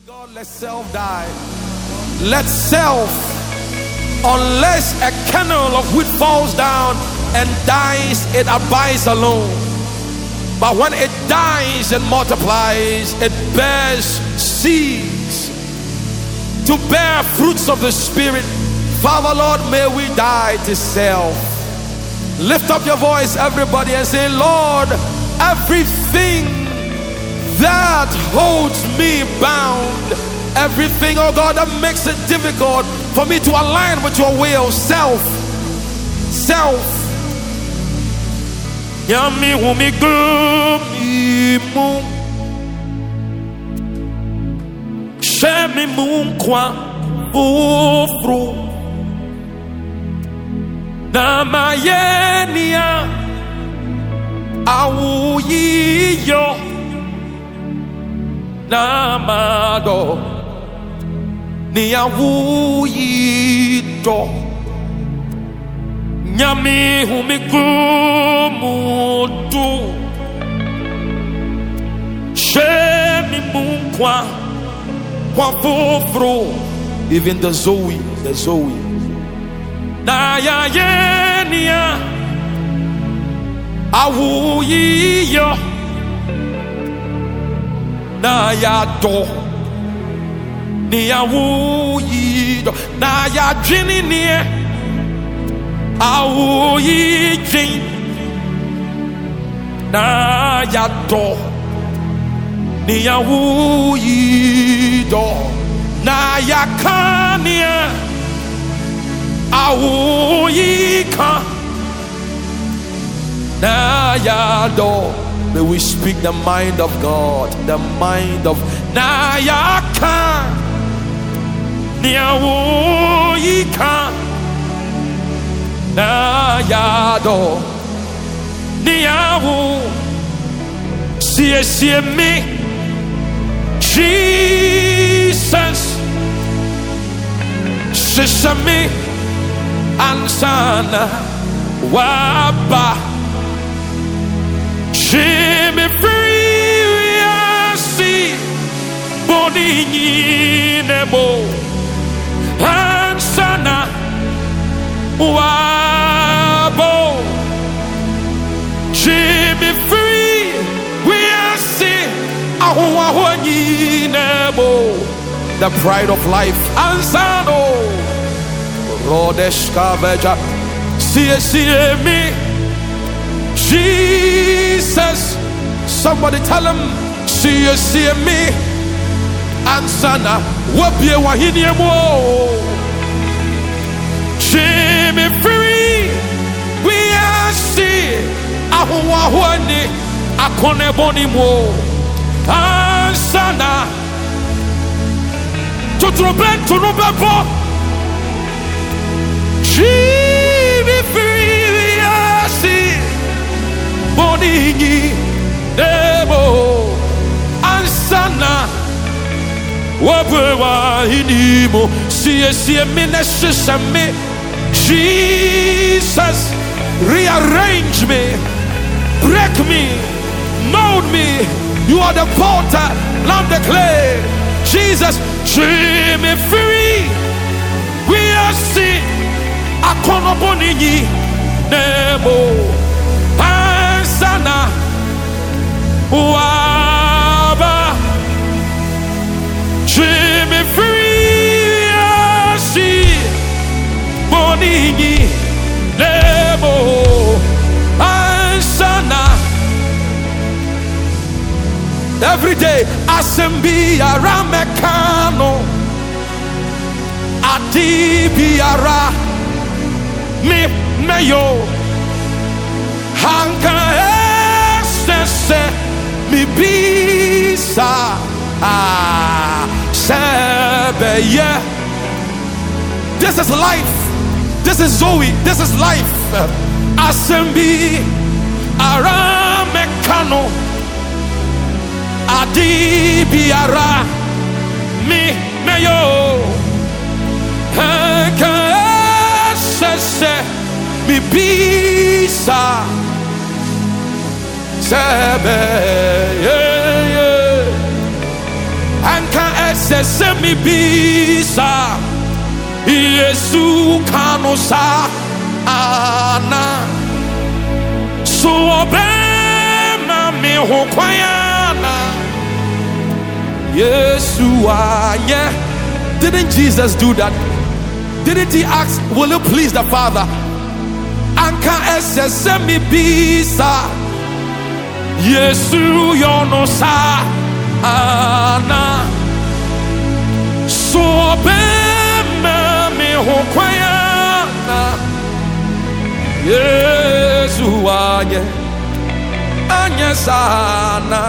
God, let self die. Let self, unless a kernel of wheat falls down and dies, it abides alone. But when it dies and multiplies, it bears seeds to bear fruits of the Spirit. Father, Lord, may we die to self. Lift up your voice, everybody, and say, Lord, everything that holds me bound, everything, oh God, that makes it difficult for me to align with your will, self. Yami humi gumimu Shemi munkwa ufru Namayenia Awuyiyo Namado Ni awuyido Nyami humigumudu Shemi munkwa Kwa fufru. Even the Zoe Na ya yenia Awuyiyo Na ya do Ni awuyido Na ya jini nie Awuyijin Na ya do Ni awuyido Na ya kania Awuyika Na ya do. May we speak the mind of God, the mind of Na ya ka Ni awuyika Na ya do Ni awu Sie me Jesus Sesame Ansana Waba Shime free see Boni Nebo Ansana Wabo Shime free see Ahwahwani Nebo. The pride of life. Ansano Rodeshka Veja. See me Jesus. Somebody tell him, see me Ansana Wapie Wahini Mo. See me free. We are see Ahwahwani Akone Boni Mo. Ansana to troubler, to noble. She be free, I see. Bonigi, Debo, Ansana, Wabewa, Inimo, see, ministers and me. Jesus, rearrange me, break me, mold me. You are the potter, Lamb the clay. Jesus, set me free. We are sin. Akonobonigi Nebo Ansana Waba. Set me free. See Bonigi Nebo Ansana. Every day, Asembi Aramekano Adibiara Mi Meyo Hanka Estese Mi Bisa Sebeye. This is life. This is Zoe. This is life. Asembi Aramekano Adibiara Mi Meyo Hanka Estese Mi Bisa Sebeye. Anka sesemi bisa Yesu kanosa ana so obema me hokwayana Yesu aye. Didn't Jesus do that? Didn't he ask, will you please the Father? Anka sesemi bisa Yesu yonosa ana so obema me hokwayana Yesu aye anye sana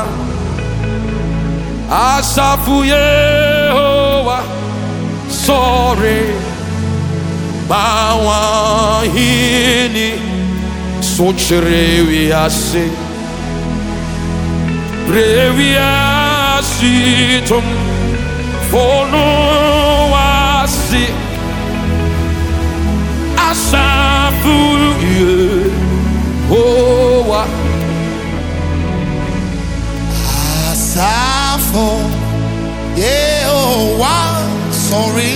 asafu Yehowa sorry bawa hini socherewi ase brevi asitum fono wasi asafu Yehowa asafu Yehowa sorry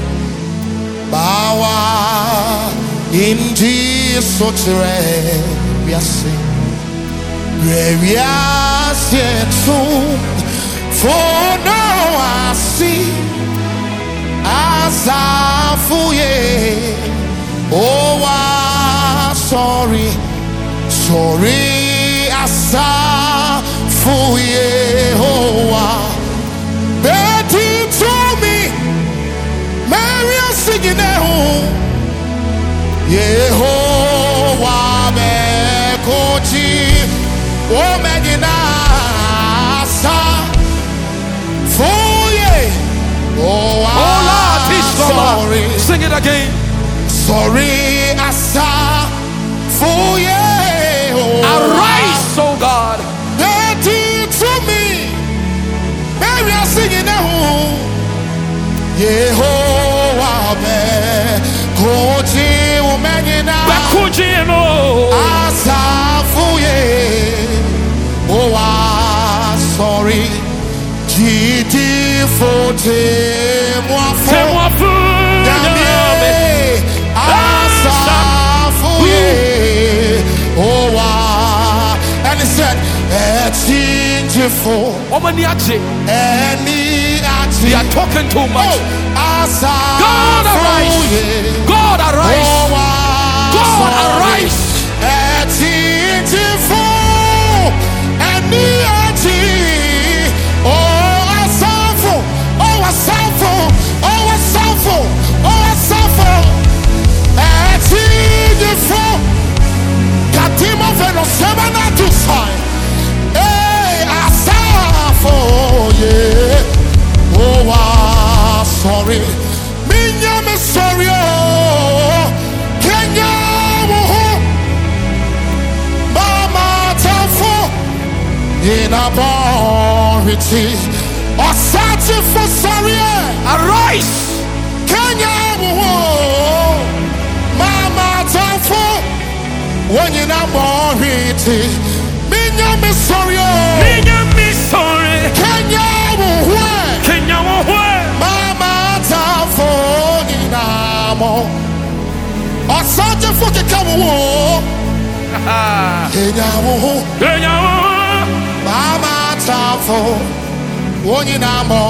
bawa inji socherewi ase brevi asitum fono wasi asafu Yehowa sorry asafu Yehowa beti to me Mary singing Yehowa be koji o menina sa for ye oh sorry sing it again sorry asa for ye arise oh God daddy to me Mary singing Yehowa be koji o menina no asa for ye oh sorry Gidi fote moi fu Dame asafuye owa and he said etinjefo omani ache eni ache they are talking too much God arise God arise God arise etinjefo eni ache sorry, me sorry, Kenya, Mama Tafo, in a bority, or searching for sorry, arise, Kenya, Mama Tafo, when in a bority, me sorry, Kenya, or such a fucking come Mama Tafo, one in amo,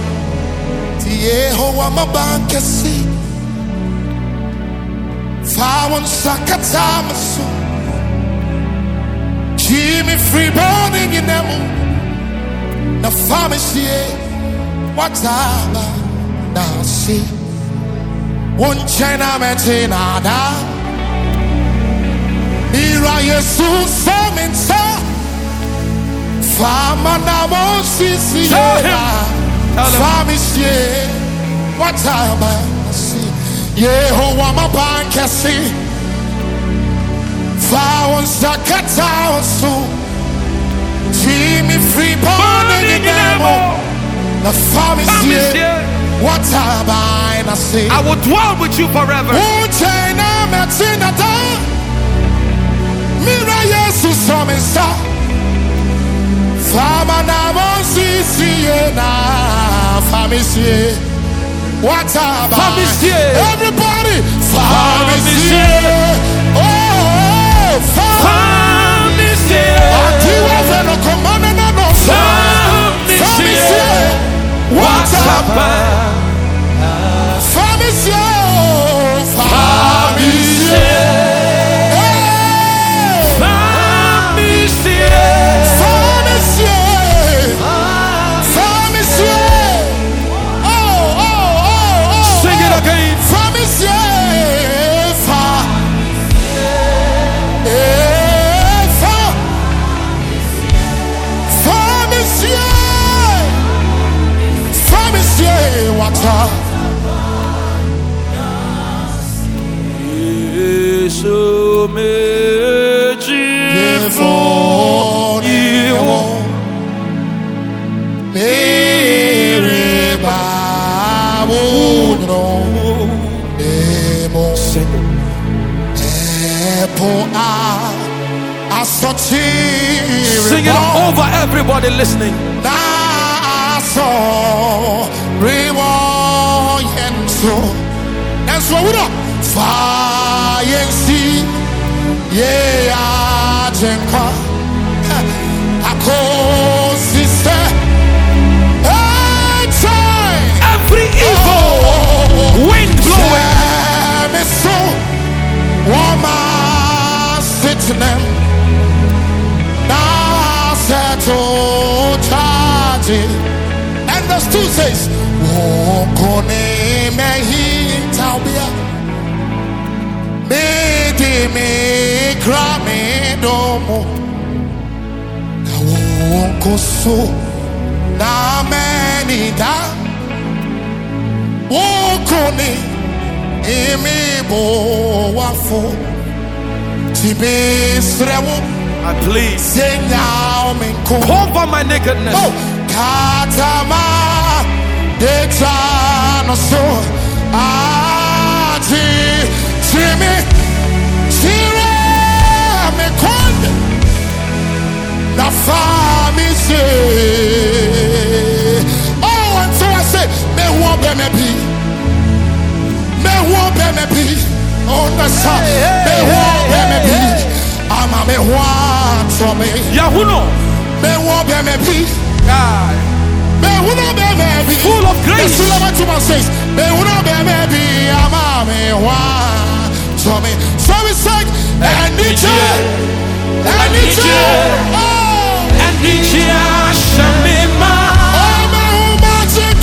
Yehowa Mabankasi, Fawan Sakatamasu, Jimmy free burning in them, the pharmacy, what's up now? See. One China metinada Mira Jesus Saminsa Fama Namo Sisi Famisye What time I see Yehowa Mabankasi Fawan Sakata Su Jimmy free burning in Nemo The Famisye What have I say? I will dwell with you forever. Mira Jesus Samisa Fama Namo Sisi na Famisie. What about Famisie. Everybody, Famisie. Oh, Famisie. Famisie. What about Famisie. Famisie. Sing it over everybody listening. That's what we do. Fire see, yeah, Jenka. Ako sister, every evil wind blowing. So, woman sitting them. And verse 2 says, I plead, cover my nakedness. Oh, Katama, Dexano, so Ati, Timmy, Tira, me con, the family say. Oh, and so I say, me won't be me. Oh, the sun, me won't be me. I'm a me want for me. Yahuno. Me won't be me. Full of grace. Me won't be me. I'm a me want for me. So we sing, and it's oh, and it's Shamima. Oh, my magic.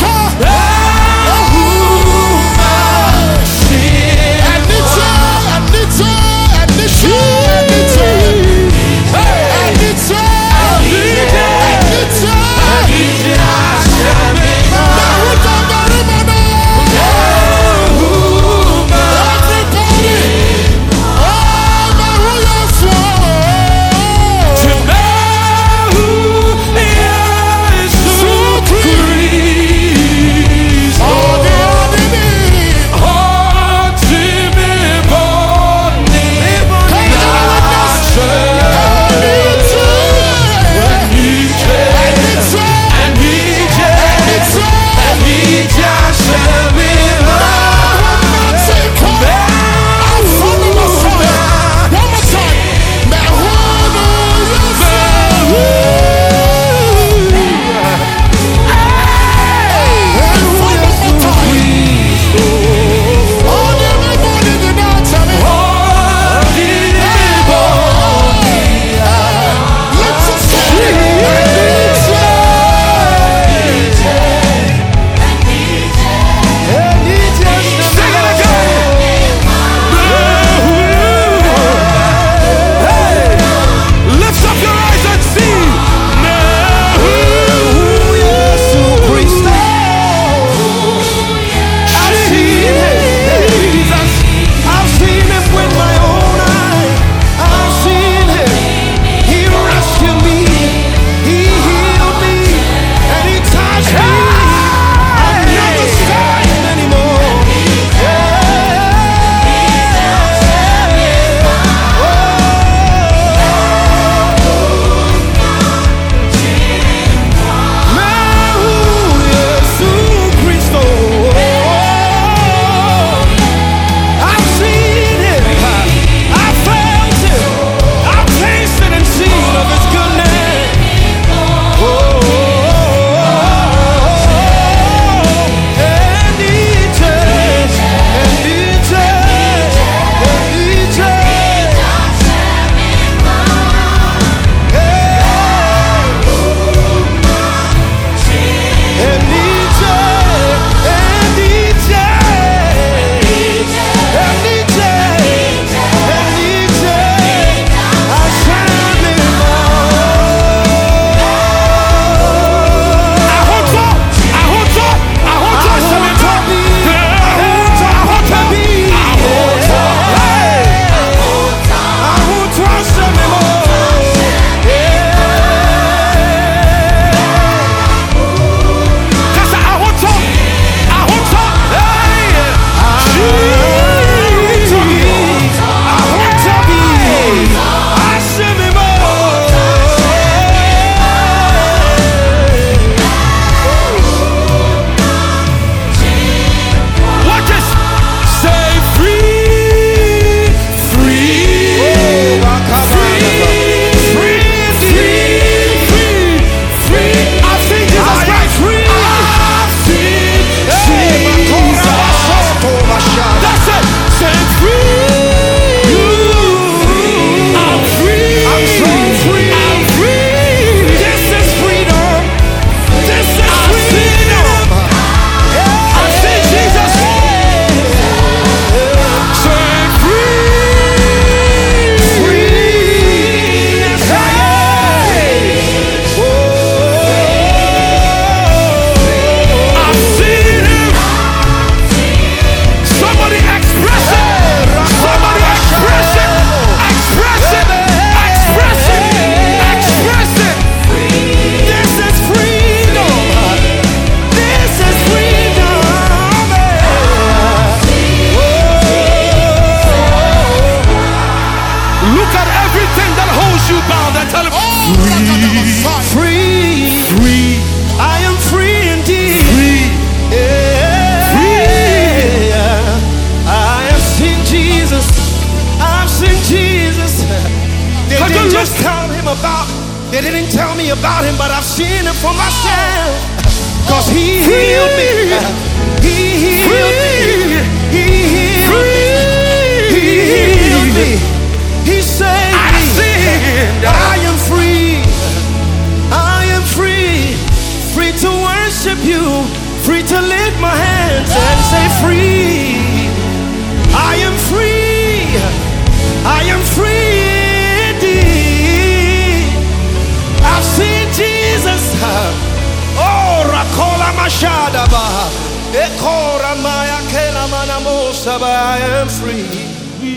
about him, but I've seen it for myself. Cause he healed me. He healed me. He healed me. He healed me. He saved me. I am free. I am free. Free to worship you. Free to lift my hands and say free. I am free. I am free indeed. I've seen Jesus. Oh, Rakola Mashadaba. Ekora Maya Kela Manamosaba. I am free.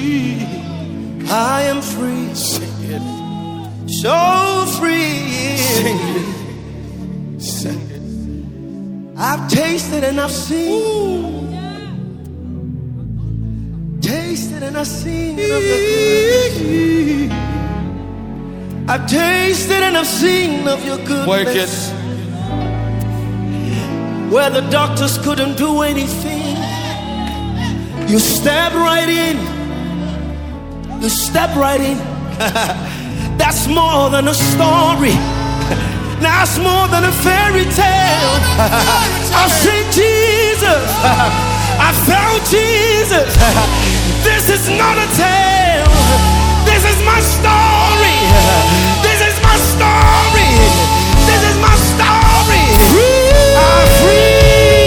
I am free. Sing it. So free. Sing it. Sing it. I've tasted and I've seen. Tasted and I've seen of your goodness. I've tasted and I've seen of your goodness. Work it. Where the doctors couldn't do anything, you stepped right in. You stepped right in. That's more than a story. That's more than a fairy tale. I've seen Jesus. I found Jesus. This is not a tale. This is my story. This is my story. This is my story. I'm free.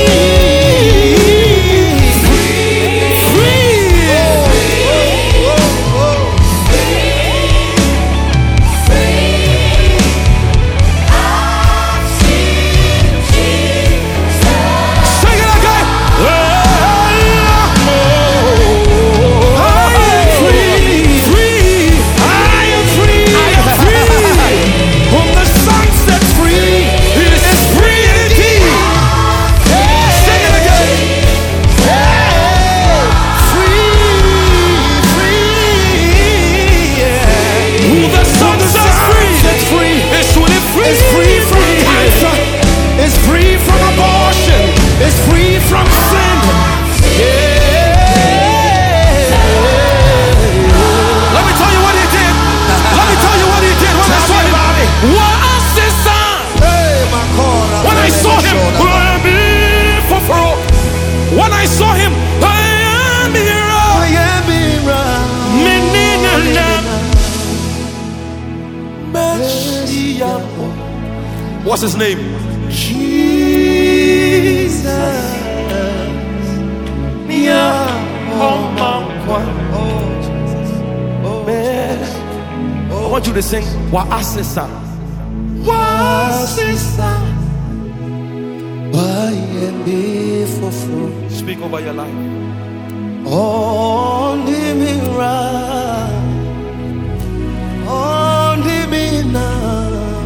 What's his name? Jesus. I want you to sing Wa'asisa. Wa'asisa. Speak over your life. On the mirror. On the mirror.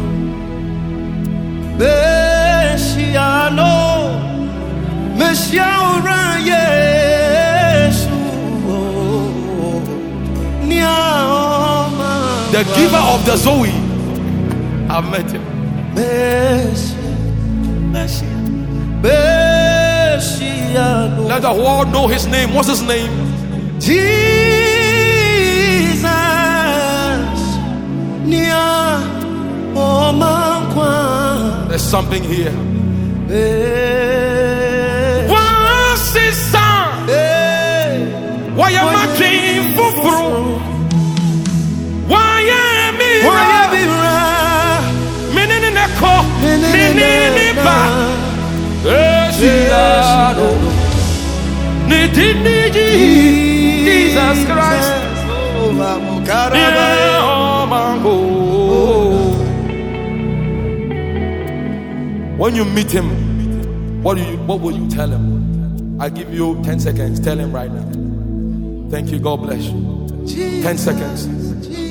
Messiano, Messiano, Yesu, the giver of the Zoe. I've met him. Messiano. Let the world know his name. What's his name? Jesus. There's something here. What's his son? Why am I king for? Why am I? Menineko, meniniba. Jesus Christ. When you meet him, what will you tell him? I give you 10 seconds. Tell him right now. Thank you. God bless you. 10 seconds.